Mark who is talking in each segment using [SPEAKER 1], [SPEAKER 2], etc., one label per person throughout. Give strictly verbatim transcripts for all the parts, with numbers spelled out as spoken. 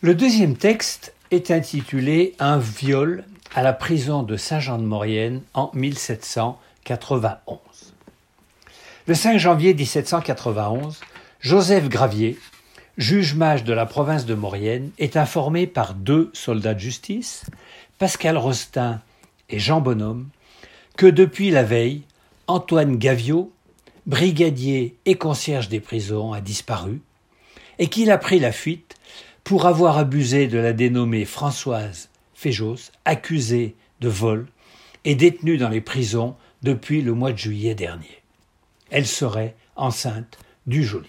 [SPEAKER 1] Le deuxième texte est intitulé « Un viol à la prison de Saint-Jean-de-Maurienne en mille sept cent quatre-vingt-onze ». Le cinq janvier mille sept cent quatre-vingt-onze, Joseph Gravier, juge-mage de la province de Maurienne, est informé par deux soldats de justice, Pascal Rostin et Jean Bonhomme, que depuis la veille, Antoine Gaviot, brigadier et concierge des prisons, a disparu et qu'il a pris la fuite pour avoir abusé de la dénommée Françoise Féjos, accusée de vol et détenue dans les prisons depuis le mois de juillet dernier. Elle serait enceinte du geôlier.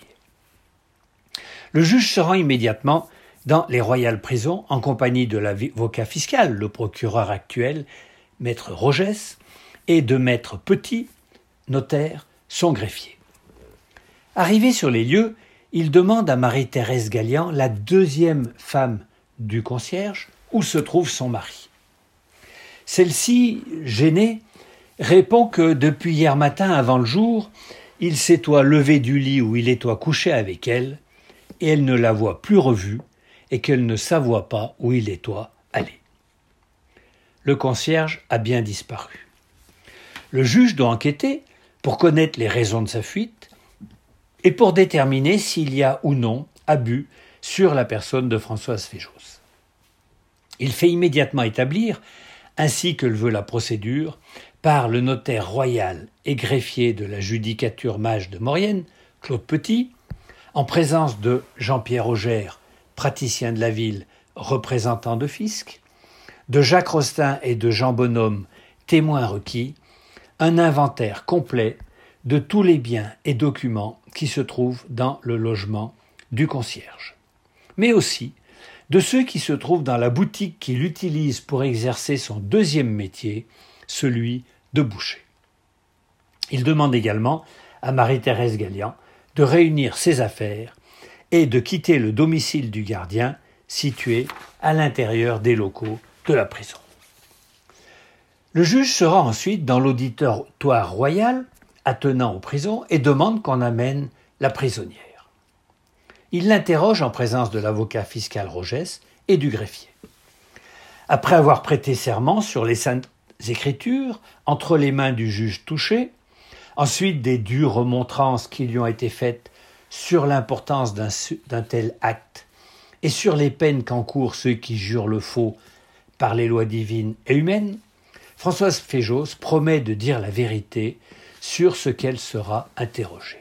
[SPEAKER 1] Le juge se rend immédiatement dans les Royales Prisons en compagnie de l'avocat fiscal, le procureur actuel, maître Rogès, et de maître Petit, notaire, son greffier. Arrivé sur les lieux, il demande à Marie-Thérèse Gallian, la deuxième femme du concierge, où se trouve son mari. Celle-ci, gênée, répond que depuis hier matin avant le jour, il s'étoit levé du lit où il étoit couché avec elle, et elle ne la voit plus revue, et qu'elle ne savoit pas où il étoit allé. Le concierge a bien disparu. Le juge doit enquêter pour connaître les raisons de sa fuite et pour déterminer s'il y a ou non abus sur la personne de Françoise Féjos. Il fait immédiatement établir, ainsi que le veut la procédure, par le notaire royal et greffier de la judicature mage de Maurienne, Claude Petit, en présence de Jean-Pierre Augère, praticien de la ville, représentant de fisc, de Jacques Rostin et de Jean Bonhomme, témoins requis, un inventaire complet de tous les biens et documents qui se trouvent dans le logement du concierge, mais aussi de ceux qui se trouvent dans la boutique qu'il utilise pour exercer son deuxième métier, celui de boucher. Il demande également à Marie-Thérèse Gallian de réunir ses affaires et de quitter le domicile du gardien situé à l'intérieur des locaux de la prison. Le juge se rend ensuite dans l'auditoire royal attenant aux prisons et demande qu'on amène la prisonnière. Il l'interroge en présence de l'avocat fiscal Rogès et du greffier. Après avoir prêté serment sur les saintes écritures entre les mains du juge touché, ensuite des dues remontrances qui lui ont été faites sur l'importance d'un, d'un tel acte et sur les peines qu'encourent ceux qui jurent le faux par les lois divines et humaines, Françoise Féjos promet de dire la vérité sur ce qu'elle sera interrogée.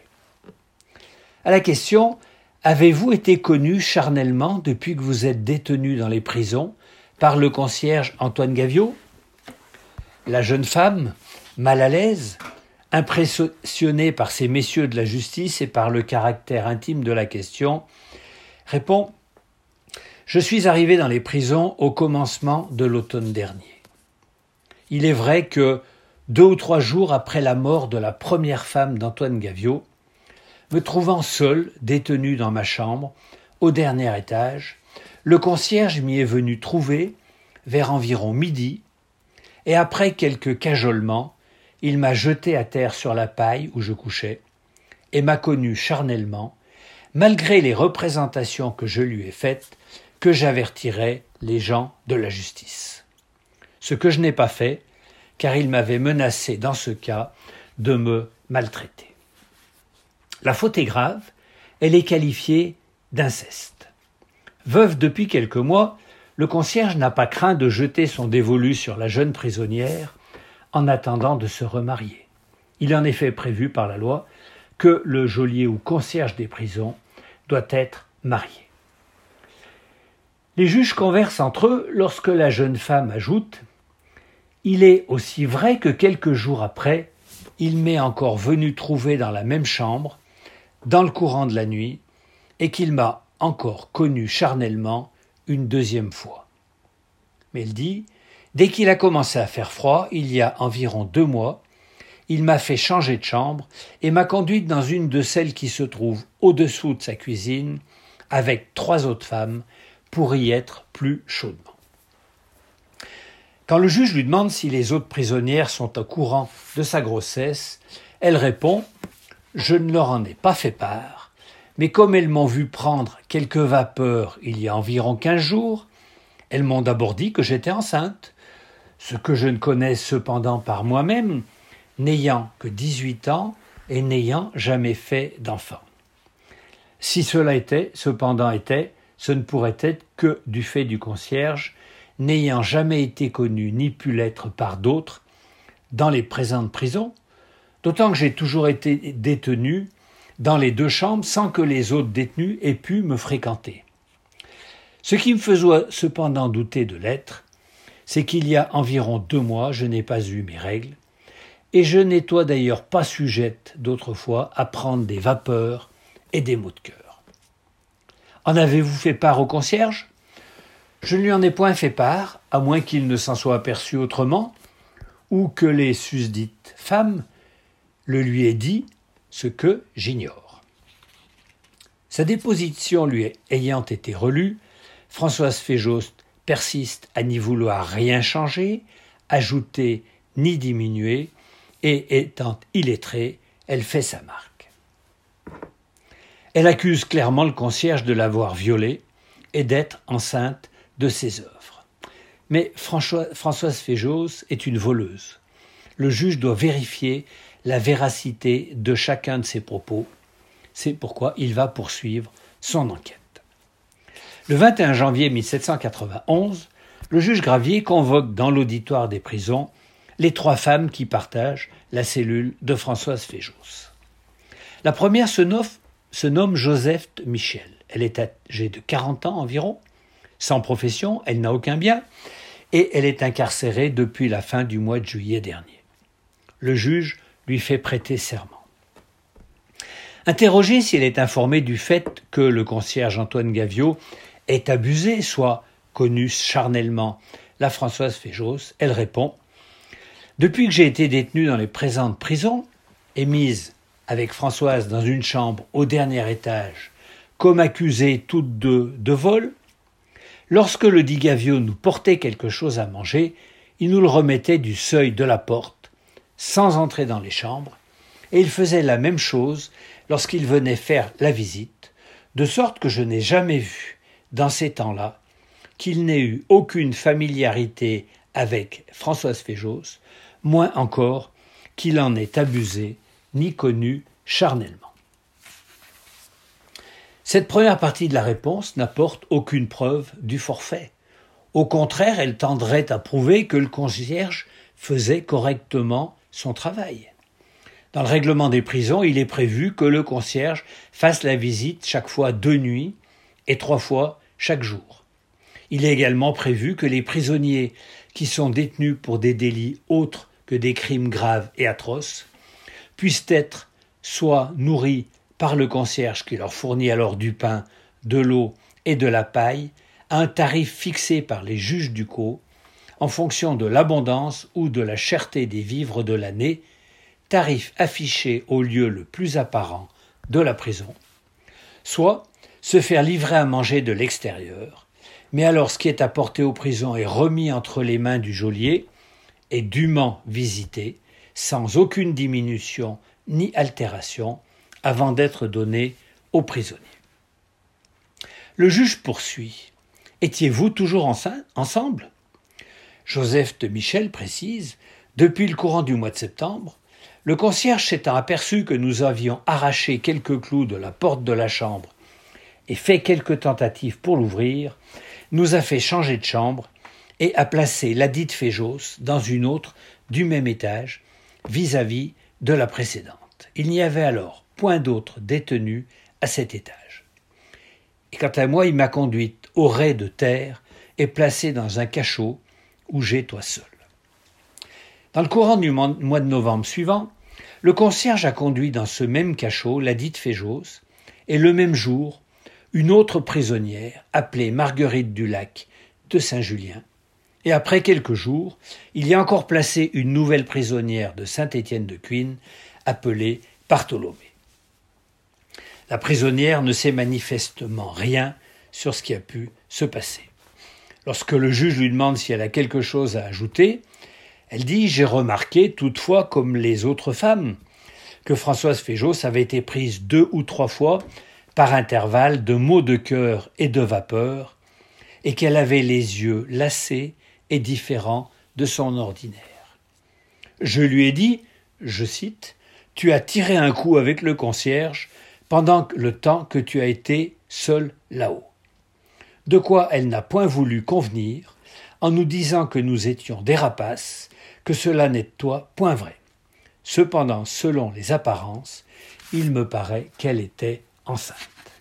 [SPEAKER 1] À la question « Avez-vous été connu charnellement depuis que vous êtes détenu dans les prisons par le concierge Antoine Gaviot ?» La jeune femme, mal à l'aise, impressionnée par ces messieurs de la justice et par le caractère intime de la question, répond « Je suis arrivé dans les prisons au commencement de l'automne dernier. Il est vrai que, deux ou trois jours après la mort de la première femme d'Antoine Gaviot, me trouvant seul, détenu dans ma chambre, au dernier étage, le concierge m'y est venu trouver vers environ midi, et après quelques cajolements, il m'a jeté à terre sur la paille où je couchais, et m'a connu charnellement, malgré les représentations que je lui ai faites, que j'avertirais les gens de la justice. Ce que je n'ai pas fait, car il m'avait menacé dans ce cas de me maltraiter. La faute est grave, elle est qualifiée d'inceste. Veuve depuis quelques mois, le concierge n'a pas craint de jeter son dévolu sur la jeune prisonnière en attendant de se remarier. Il est en effet prévu par la loi que le geôlier ou concierge des prisons doit être marié. Les juges conversent entre eux lorsque la jeune femme ajoute « Il est aussi vrai que quelques jours après, il m'est encore venu trouver dans la même chambre, dans le courant de la nuit, et qu'il m'a encore connu charnellement une deuxième fois. » Mais elle dit « Dès qu'il a commencé à faire froid, il y a environ deux mois, il m'a fait changer de chambre et m'a conduite dans une de celles qui se trouvent au-dessous de sa cuisine, avec trois autres femmes, pour y être plus chaudement. » Quand le juge lui demande si les autres prisonnières sont au courant de sa grossesse, elle répond « Je ne leur en ai pas fait part, mais comme elles m'ont vu prendre quelques vapeurs il y a environ quinze jours, elles m'ont d'abord dit que j'étais enceinte, ce que je ne connais cependant par moi-même, n'ayant que dix-huit ans et n'ayant jamais fait d'enfant. Si cela était, cependant était, ce ne pourrait être que du fait du concierge, n'ayant jamais été connu ni pu l'être par d'autres dans les présentes prisons, d'autant que j'ai toujours été détenu dans les deux chambres sans que les autres détenus aient pu me fréquenter. Ce qui me faisait cependant douter de l'être, c'est qu'il y a environ deux mois, je n'ai pas eu mes règles, et je n'étais d'ailleurs pas sujette d'autrefois à prendre des vapeurs et des maux de cœur. En avez-vous fait part au concierge ? Je ne lui en ai point fait part, à moins qu'il ne s'en soit aperçu autrement, ou que les susdites femmes le lui aient dit, ce que j'ignore. Sa déposition lui ayant été relue, Françoise Féjost persiste à n'y vouloir rien changer, ajouter ni diminuer, et étant illettrée, elle fait sa marque. Elle accuse clairement le concierge de l'avoir violée et d'être enceinte de ses œuvres. Mais François, Françoise Féjost est une voleuse. Le juge doit vérifier la véracité de chacun de ses propos. C'est pourquoi il va poursuivre son enquête. Le vingt et un janvier mille sept cent quatre-vingt-onze, le juge Gravier convoque dans l'auditoire des prisons les trois femmes qui partagent la cellule de Françoise Féjost. La première se nomme, se nomme Joseph Michel. Elle est âgée de quarante ans environ, sans profession, elle n'a aucun bien, et elle est incarcérée depuis la fin du mois de juillet dernier. Le juge lui fait prêter serment. Interrogée si elle est informée du fait que le concierge Antoine Gaviot ait abusé, soit connu charnellement, la Françoise Féjost, elle répond « Depuis que j'ai été détenue dans les présentes prisons et mise avec Françoise dans une chambre au dernier étage, comme accusées toutes deux de vol, lorsque le dit Gaviot nous portait quelque chose à manger, il nous le remettait du seuil de la porte, sans entrer dans les chambres, et il faisait la même chose lorsqu'il venait faire la visite, de sorte que je n'ai jamais vu, dans ces temps-là, qu'il n'ait eu aucune familiarité avec Françoise Féjost, moins encore qu'il en ait abusé ni connu charnellement. Cette première partie de la réponse n'apporte aucune preuve du forfait. Au contraire, elle tendrait à prouver que le concierge faisait correctement son travail. Dans le règlement des prisons, il est prévu que le concierge fasse la visite chaque fois deux nuits et trois fois chaque jour. Il est également prévu que les prisonniers qui sont détenus pour des délits autres que des crimes graves et atroces puissent être soit nourris par le concierge qui leur fournit alors du pain, de l'eau et de la paille à un tarif fixé par les juges du Caux en fonction de l'abondance ou de la cherté des vivres de l'année, tarif affiché au lieu le plus apparent de la prison, soit se faire livrer à manger de l'extérieur, mais alors ce qui est apporté aux prisons est remis entre les mains du geôlier et dûment visité, sans aucune diminution ni altération, avant d'être donné aux prisonniers. Le juge poursuit. « Étiez-vous toujours ensemble ?» Joseph de Michel précise « Depuis le courant du mois de septembre, le concierge s'étant aperçu que nous avions arraché quelques clous de la porte de la chambre et fait quelques tentatives pour l'ouvrir, nous a fait changer de chambre et a placé ladite Féjost dans une autre du même étage, vis-à-vis de la précédente. Il n'y avait alors point d'autres détenus à cet étage. Et quant à moi, il m'a conduite au rais de terre et placée dans un cachot où j'étais seul. Dans le courant du mois de novembre suivant, le concierge a conduit dans ce même cachot ladite Féjost et le même jour, une autre prisonnière appelée Marguerite Dulac de Saint-Julien. Et après quelques jours, il y a encore placé une nouvelle prisonnière de Saint-Étienne-de-Cuines appelée Bartholomé. La prisonnière ne sait manifestement rien sur ce qui a pu se passer. Lorsque le juge lui demande si elle a quelque chose à ajouter, elle dit « J'ai remarqué toutefois, comme les autres femmes, que Françoise Féjost avait été prise deux ou trois fois par intervalles de maux de cœur et de vapeur, et qu'elle avait les yeux lassés et différents de son ordinaire. Je lui ai dit, je cite, « Tu as tiré un coup avec le concierge pendant le temps que tu as été seul là-haut. » De quoi elle n'a point voulu convenir, en nous disant que nous étions des rapaces, que cela n'est de toi point vrai. Cependant, selon les apparences, il me paraît qu'elle était enceinte.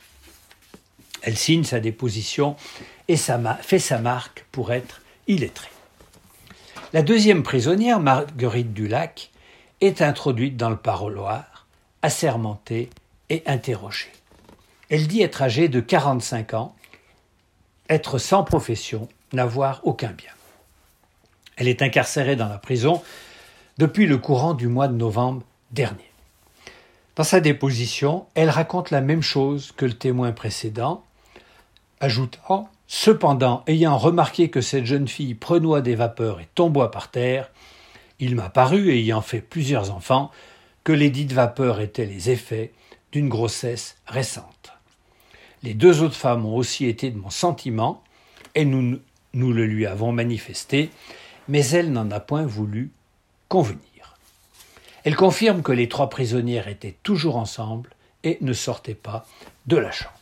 [SPEAKER 1] Elle signe sa déposition et ça m'a fait sa marque pour être illettrée. La deuxième prisonnière, Marguerite Dulac, est introduite dans le parloir, assermentée et interrogée. Elle dit être âgée de quarante-cinq ans, être sans profession, n'avoir aucun bien. Elle est incarcérée dans la prison depuis le courant du mois de novembre dernier. Dans sa déposition, elle raconte la même chose que le témoin précédent, ajoutant « Cependant, ayant remarqué que cette jeune fille prenoit des vapeurs et tomboit par terre, il m'a paru, ayant fait plusieurs enfants, que les dites vapeurs étaient les effets d'une grossesse récente. Les deux autres femmes ont aussi été de mon sentiment, et nous, nous le lui avons manifesté, mais elle n'en a point voulu convenir. Elle confirme que les trois prisonnières étaient toujours ensemble et ne sortaient pas de la chambre.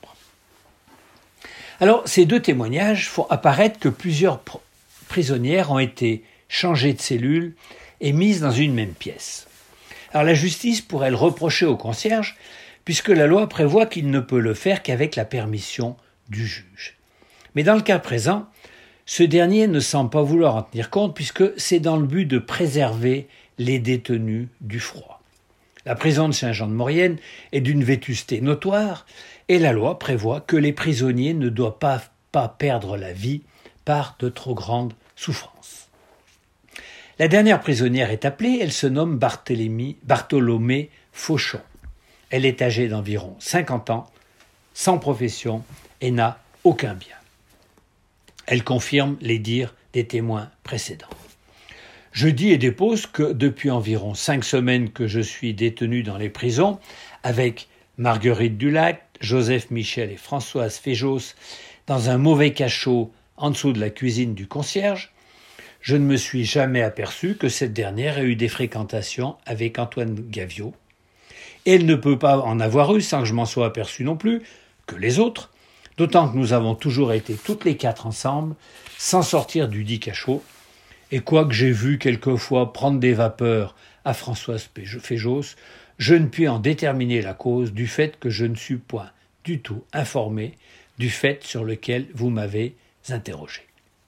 [SPEAKER 1] Alors, ces deux témoignages font apparaître que plusieurs pr- prisonnières ont été changées de cellule et mises dans une même pièce. Alors, la justice pourrait le reprocher au concierge, puisque la loi prévoit qu'il ne peut le faire qu'avec la permission du juge. Mais dans le cas présent, ce dernier ne semble pas vouloir en tenir compte, puisque c'est dans le but de préserver les détenus du froid. La prison de Saint-Jean-de-Maurienne est d'une vétusté notoire, et la loi prévoit que les prisonniers ne doivent pas, pas perdre la vie par de trop grandes souffrances. La dernière prisonnière est appelée, elle se nomme Barthélemy, Bartholomé Fauchon. Elle est âgée d'environ cinquante ans, sans profession et n'a aucun bien. Elle confirme les dires des témoins précédents. Je dis et dépose que depuis environ cinq semaines que je suis détenu dans les prisons, avec Marguerite Dulac, Joseph Michel et Françoise Féjos, dans un mauvais cachot en dessous de la cuisine du concierge, je ne me suis jamais aperçu que cette dernière ait eu des fréquentations avec Antoine Gaviot, et elle ne peut pas en avoir eu, sans que je m'en sois aperçu non plus, que les autres, d'autant que nous avons toujours été toutes les quatre ensemble, sans sortir du dit cachot, et quoique j'ai vu quelquefois prendre des vapeurs à Françoise Féjos, je ne puis en déterminer la cause du fait que je ne suis point du tout informé du fait sur lequel vous m'avez interrogé.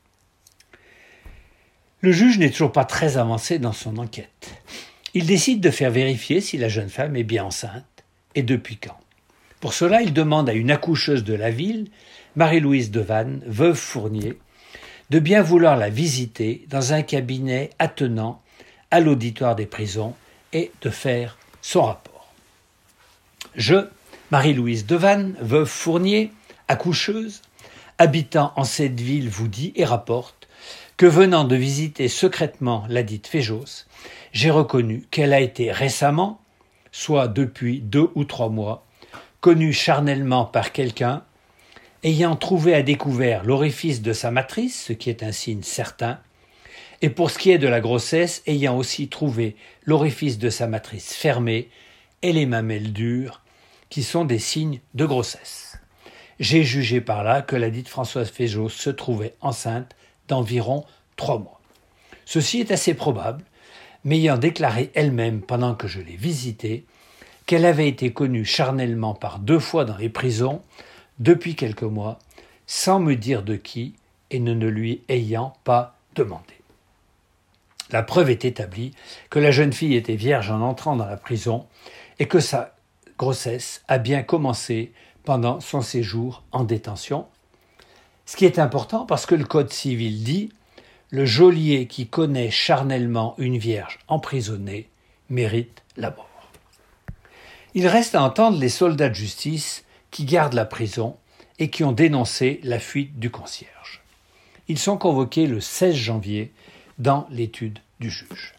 [SPEAKER 1] Le juge n'est toujours pas très avancé dans son enquête. Il décide de faire vérifier si la jeune femme est bien enceinte et depuis quand. Pour cela, il demande à une accoucheuse de la ville, Marie-Louise Devanne, veuve Fournier, de bien vouloir la visiter dans un cabinet attenant à l'auditoire des prisons et de faire son rapport. Je, Marie-Louise Devanne, veuve Fournier, accoucheuse, habitant en cette ville, vous dit et rapporte que venant de visiter secrètement ladite Féjos, j'ai reconnu qu'elle a été récemment, soit depuis deux ou trois mois, connue charnellement par quelqu'un, ayant trouvé à découvert l'orifice de sa matrice, ce qui est un signe certain, et pour ce qui est de la grossesse, ayant aussi trouvé l'orifice de sa matrice fermé et les mamelles dures, qui sont des signes de grossesse. J'ai jugé par là que la dite Françoise Féjos se trouvait enceinte d'environ trois mois. Ceci est assez probable, m'ayant déclaré elle-même pendant que je l'ai visitée qu'elle avait été connue charnellement par deux fois dans les prisons depuis quelques mois, sans me dire de qui et ne, ne lui ayant pas demandé. La preuve est établie que la jeune fille était vierge en entrant dans la prison et que sa grossesse a bien commencé pendant son séjour en détention. Ce qui est important parce que le Code civil dit « Le geôlier qui connaît charnellement une vierge emprisonnée mérite la mort ». Il reste à entendre les soldats de justice qui gardent la prison et qui ont dénoncé la fuite du concierge. Ils sont convoqués le seize janvier dans l'étude du juge.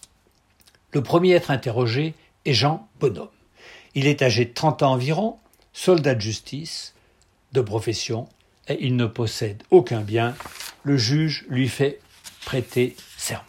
[SPEAKER 1] Le premier à être interrogé est Jean Bonhomme. Il est âgé de trente ans environ, soldat de justice, de profession, et il ne possède aucun bien. Le juge lui fait prêter serment.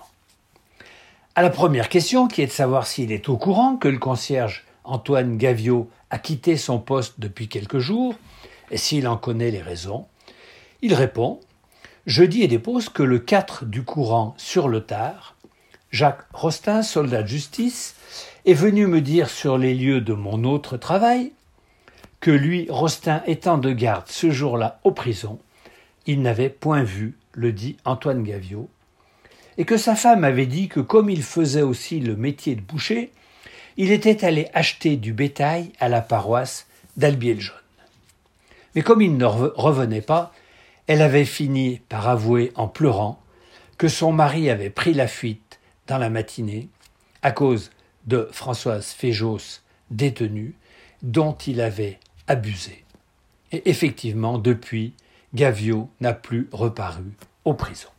[SPEAKER 1] À la première question, qui est de savoir s'il est au courant que le concierge Antoine Gaviot a quitté son poste depuis quelques jours, et s'il en connaît les raisons, il répond « Je dis et dépose que le quatre du courant sur le tard, Jacques Rostin, soldat de justice, est venu me dire sur les lieux de mon autre travail que lui, Rostin, étant de garde ce jour-là aux prisons, il n'avait point vu le dit Antoine Gaviot, et que sa femme avait dit que comme il faisait aussi le métier de boucher, il était allé acheter du bétail à la paroisse d'Albier-le-Jaune. Mais comme il ne revenait pas, elle avait fini par avouer en pleurant que son mari avait pris la fuite dans la matinée à cause de Françoise Féjos détenue, dont il avait abusé. Et effectivement, depuis, Gaviot n'a plus reparu aux prisons.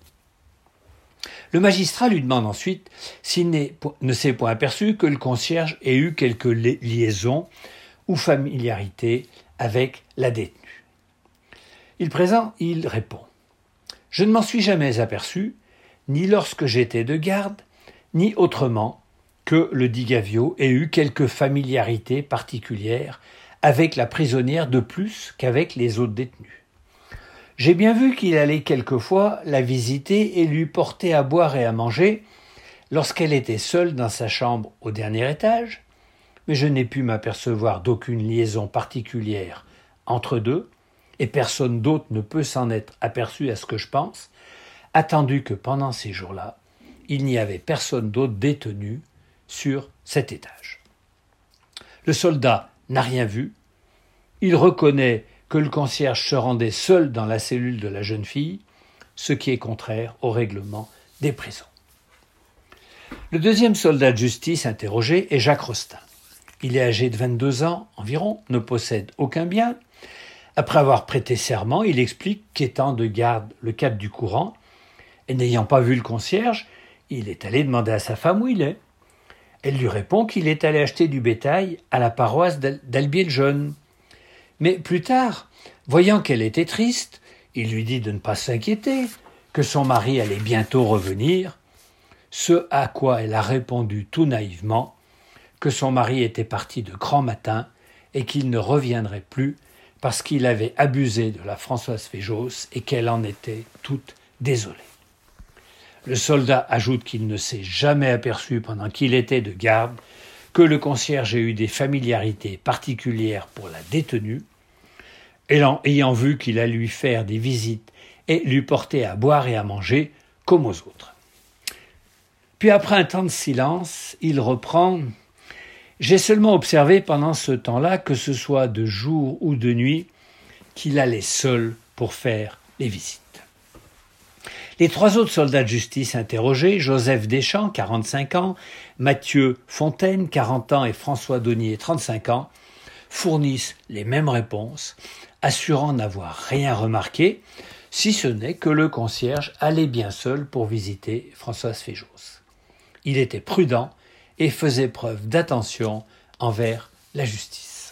[SPEAKER 1] Le magistrat lui demande ensuite s'il ne s'est point aperçu que le concierge ait eu quelque liaison ou familiarité avec la détenue. Il présent, il répond « Je ne m'en suis jamais aperçu, ni lorsque j'étais de garde, ni autrement que le dit Gaviot ait eu quelque familiarité particulière avec la prisonnière de plus qu'avec les autres détenus. J'ai bien vu qu'il allait quelquefois la visiter et lui porter à boire et à manger lorsqu'elle était seule dans sa chambre au dernier étage, mais je n'ai pu m'apercevoir d'aucune liaison particulière entre deux, et personne d'autre ne peut s'en être aperçu à ce que je pense, attendu que pendant ces jours-là, il n'y avait personne d'autre détenu sur cet étage. Le soldat n'a rien vu, il reconnaît que le concierge se rendait seul dans la cellule de la jeune fille, ce qui est contraire au règlement des prisons. Le deuxième soldat de justice interrogé est Jacques Rostin. Il est âgé de vingt-deux ans environ, ne possède aucun bien. Après avoir prêté serment, il explique qu'étant de garde le quatre du courant, et n'ayant pas vu le concierge, il est allé demander à sa femme où il est. Elle lui répond qu'il est allé acheter du bétail à la paroisse d'Albier-le-Jaune. Mais plus tard, voyant qu'elle était triste, il lui dit de ne pas s'inquiéter, que son mari allait bientôt revenir, ce à quoi elle a répondu tout naïvement que son mari était parti de grand matin et qu'il ne reviendrait plus parce qu'il avait abusé de la Françoise Féjos et qu'elle en était toute désolée. Le soldat ajoute qu'il ne s'est jamais aperçu pendant qu'il était de garde que le concierge ait eu des familiarités particulières pour la détenue, ayant vu qu'il allait lui faire des visites et lui porter à boire et à manger comme aux autres. Puis après un temps de silence, il reprend « J'ai seulement observé pendant ce temps-là, que ce soit de jour ou de nuit, qu'il allait seul pour faire les visites. » Les trois autres soldats de justice interrogés, Joseph Deschamps, quarante-cinq ans, Mathieu Fontaine, quarante ans, et François Daunier, trente-cinq ans, fournissent les mêmes réponses, assurant n'avoir rien remarqué, si ce n'est que le concierge allait bien seul pour visiter Françoise Féjos. Il était prudent et faisait preuve d'attention envers la justice.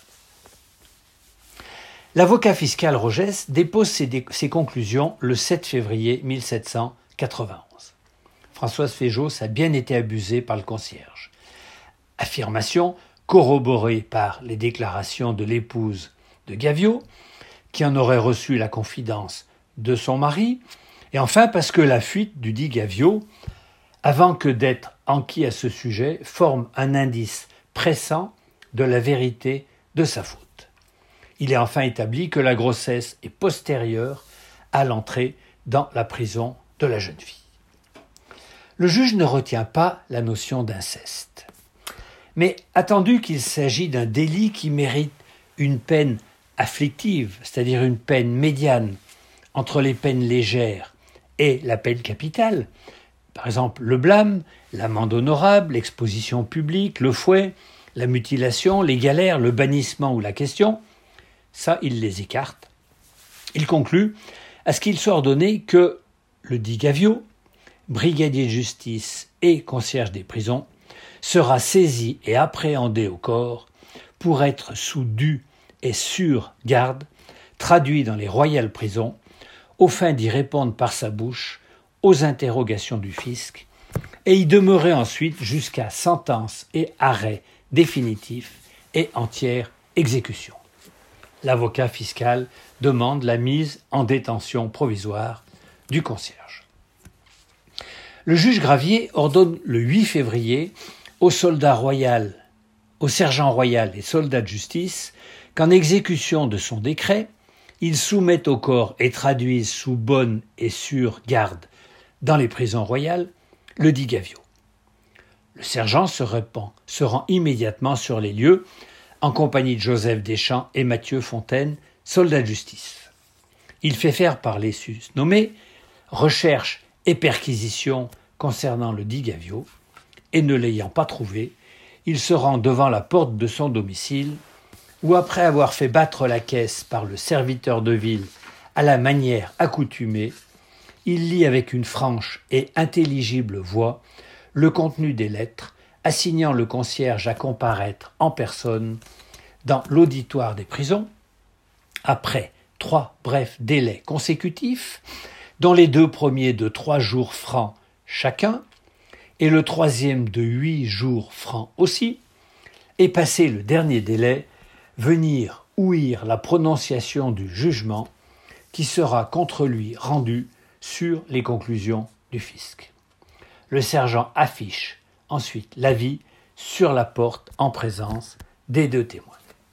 [SPEAKER 1] L'avocat fiscal Rogès dépose ses, dé- ses conclusions le sept février mille sept cent quatre-vingt-onze. Françoise Féjos a bien été abusée par le concierge. Affirmation corroborée par les déclarations de l'épouse de Gaviot, qui en aurait reçu la confidence de son mari, et enfin parce que la fuite du dit Gaviot, avant que d'être enquis à ce sujet, forme un indice pressant de la vérité de sa faute. Il est enfin établi que la grossesse est postérieure à l'entrée dans la prison de la jeune fille. Le juge ne retient pas la notion d'inceste. Mais attendu qu'il s'agit d'un délit qui mérite une peine afflictive, c'est-à-dire une peine médiane entre les peines légères et la peine capitale, par exemple le blâme, l'amende honorable, l'exposition publique, le fouet, la mutilation, les galères, le bannissement ou la question, ça, il les écarte. Il conclut à ce qu'il soit ordonné que le dit Gaviot, brigadier de justice et concierge des prisons, sera saisi et appréhendé au corps pour être sous due et sur garde, traduit dans les royales prisons, aux fins d'y répondre par sa bouche aux interrogations du fisc, et y demeurer ensuite jusqu'à sentence et arrêt définitif et entière exécution. L'avocat fiscal demande la mise en détention provisoire du concierge. Le juge Gravier ordonne le huit février aux soldats royaux, aux sergents royaux et soldats de justice qu'en exécution de son décret, ils soumettent au corps et traduisent sous bonne et sûre garde dans les prisons royales le dit Gavio. Le sergent se, répand, se rend immédiatement sur les lieux en compagnie de Joseph Deschamps et Mathieu Fontaine, soldats de justice. Il fait faire par les sus-nommés recherche et perquisition concernant le dit Gavio, et ne l'ayant pas trouvé, il se rend devant la porte de son domicile, où après avoir fait battre la caisse par le serviteur de ville à la manière accoutumée, il lit avec une franche et intelligible voix le contenu des lettres, assignant le concierge à comparaître en personne dans l'auditoire des prisons, après trois brefs délais consécutifs, dont les deux premiers de trois jours francs chacun, et le troisième de huit jours francs aussi, et passé le dernier délai, venir ouïr la prononciation du jugement qui sera contre lui rendu sur les conclusions du fisc. Le sergent affiche ensuite l'avis sur la porte en présence des deux témoins.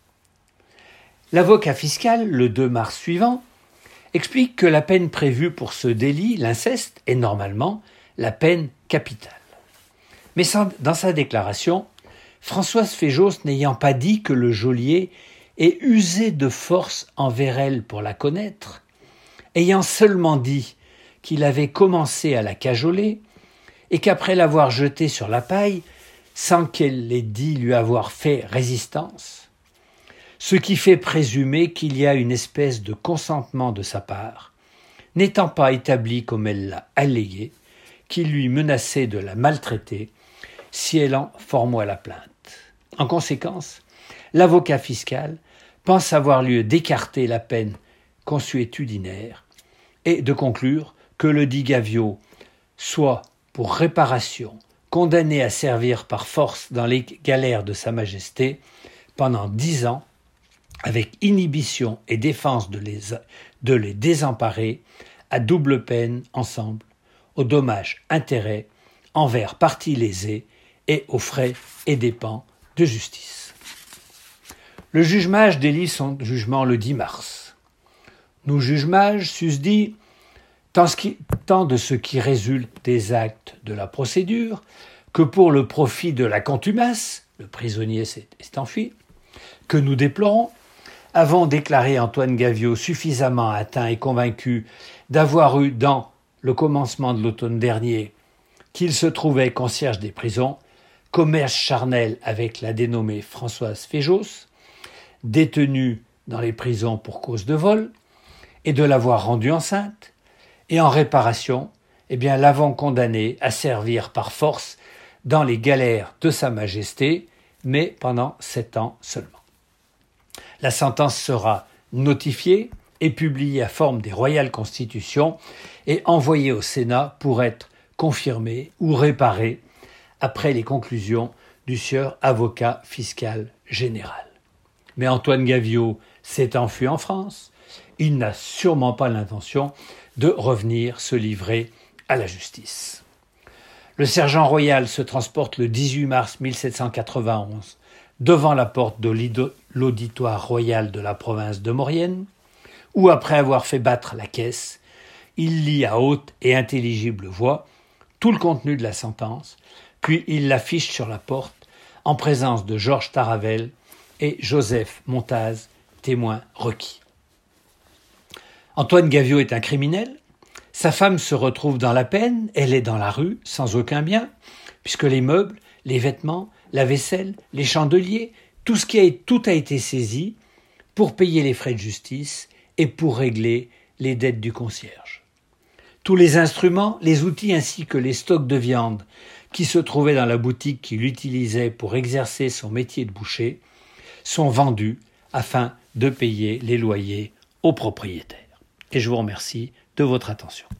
[SPEAKER 1] L'avocat fiscal, le deux mars suivant, explique que la peine prévue pour ce délit, l'inceste, est normalement la peine capitale. Mais dans sa déclaration, Françoise Féjos n'ayant pas dit que le geôlier ait usé de force envers elle pour la connaître, ayant seulement dit qu'il avait commencé à la cajoler et qu'après l'avoir jetée sur la paille, sans qu'elle l'ait dit lui avoir fait résistance, ce qui fait présumer qu'il y a une espèce de consentement de sa part, n'étant pas établi comme elle l'a allégué, qu'il lui menaçait de la maltraiter si elle en formait la plainte. En conséquence, l'avocat fiscal pense avoir lieu d'écarter la peine consuétudinaire et de conclure que le dit Gavio soit, pour réparation, condamné à servir par force dans les galères de Sa Majesté pendant dix ans, avec inhibition et défense de les, de les désemparer, à double peine ensemble, aux dommages-intérêts envers parties lésées et aux frais et dépens de justice. Le juge-mage délie son jugement le dix mars. Nous juge-mage susdit tant, tant de ce qui résulte des actes de la procédure que pour le profit de la contumace, le prisonnier s'est enfui, que nous déplorons, avons déclaré Antoine Gavio suffisamment atteint et convaincu d'avoir eu dans le commencement de l'automne dernier qu'il se trouvait concierge des prisons, commerce charnel avec la dénommée Françoise Féjos, détenue dans les prisons pour cause de vol, et de l'avoir rendue enceinte, et en réparation, eh bien, l'avons condamnée à servir par force dans les galères de Sa Majesté, mais pendant sept ans seulement. La sentence sera notifiée et publiée à forme des royales constitutions et envoyée au Sénat pour être confirmée ou réparée après les conclusions du sieur avocat fiscal général. Mais Antoine Gavio s'est enfui en France. Il n'a sûrement pas l'intention de revenir se livrer à la justice. Le sergent royal se transporte le dix-huit mars mille sept cent quatre-vingt-onze devant la porte de l'auditoire royal de la province de Maurienne, où, après avoir fait battre la caisse, il lit à haute et intelligible voix tout le contenu de la sentence, puis il l'affiche sur la porte en présence de Georges Taravel et Joseph Montaz, témoins requis. Antoine Gavio est un criminel. Sa femme se retrouve dans la peine, elle est dans la rue, sans aucun bien, puisque les meubles, les vêtements, la vaisselle, les chandeliers, tout ce qui a, tout a été saisi pour payer les frais de justice et pour régler les dettes du concierge. Tous les instruments, les outils ainsi que les stocks de viande qui se trouvaient dans la boutique qu'il utilisait pour exercer son métier de boucher sont vendus afin de payer les loyers aux propriétaires. Et je vous remercie de votre attention.